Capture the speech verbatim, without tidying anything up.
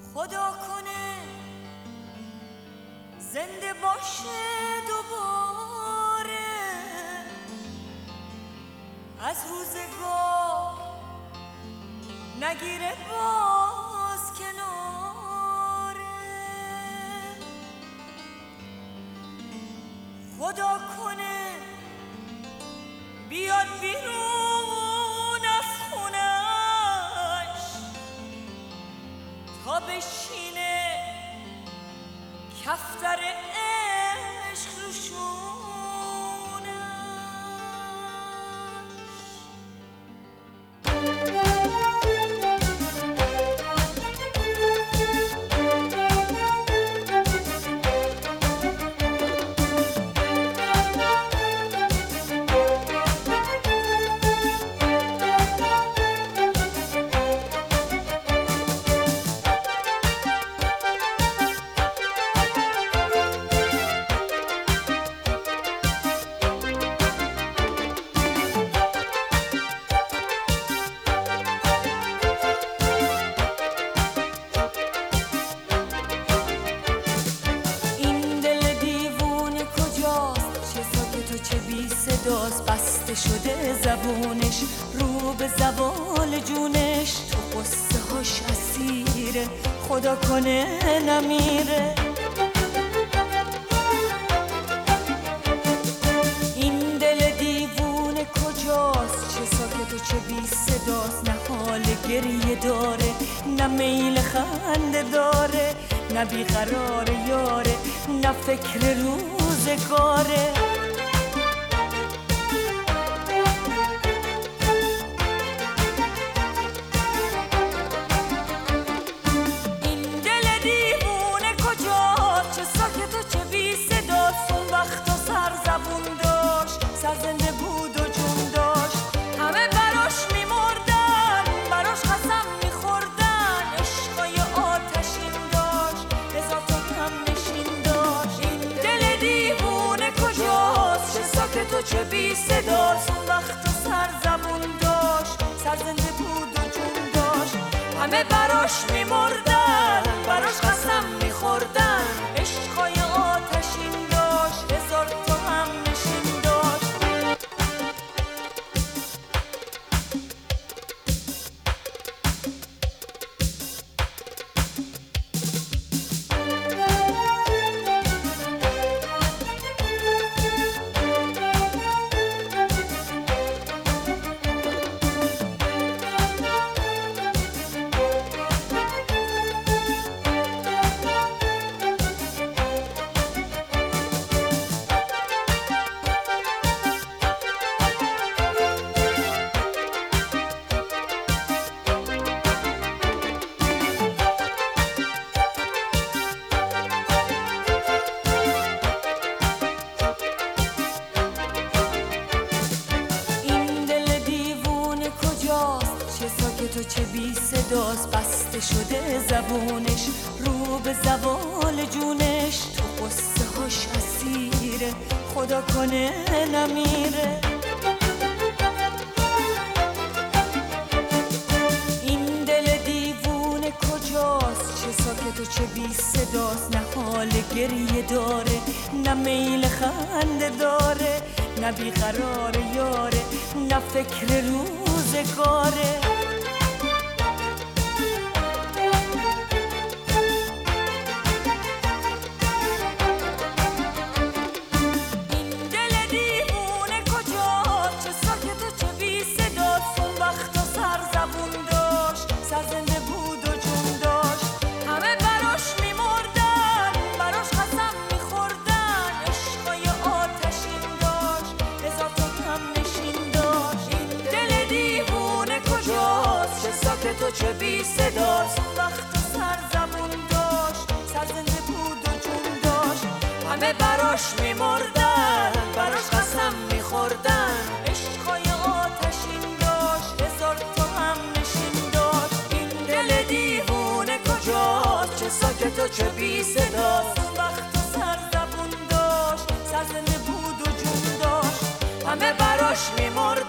خدا کنه زنده باشه دوباره، از روزگار نگیره باز کناره. خدا کنه بیاد بیرون از خونش تا بشینه کفتر عشق رو شونش. بسته شده زبونش رو به زوال جونش، تو قصه هاش اسیره خدا کنه نمیره. این دل دیوونه کجاست، چه ساکت و چه بی صداست، نه حال گریه داره نه میل خنده داره، نه بیقرار یاره نه فکر روزگاره. سرزنده بود و جون داشت، همه براش میمردن، براش قسم میخوردن، عشقای آتشین داشت، هزار تا هم نشین داشت. این دل دیوونه کجاست، چه ساکت و چه بی صداست، اون وقت و سر زبون داشت، سرزنده بود و جون داشت، همه براش میمردن، براش قسم میخوردن، عشقای آتشین داشت، هزار تا هم نشین داشت. تو چه بی صداست، بسته شده زبونش رو به زوال جونش، تو قصه هاش اسیره خدا کنه نمیره. این دل دیوونه کجاست، چه ساکت و چه بی صداست، نه حال گریه داره نه میل خنده داره، نه بیقرار یاره نه فکر روزگاره. سرزنده بود و جون داشت، همه براش میمردن، براش قسم میخوردن، عشقای آتشین داشت، هزار تا هم نشین داشت. این دل دیوونه کجاست، چه ساکت و چه بی صداست، وقت و سر زبون داشت، سرزنده بود و جون داشت، همه براش میمردن، براش قسم میخوردن، عشقای آتشین داشت، هزار تا هم نشین داشت. دیوونه کجاست، چه ساکت و چه بی صداست، وقت و سر زبون داشت، سرزنده بود و جون داشت، همه براش میمرد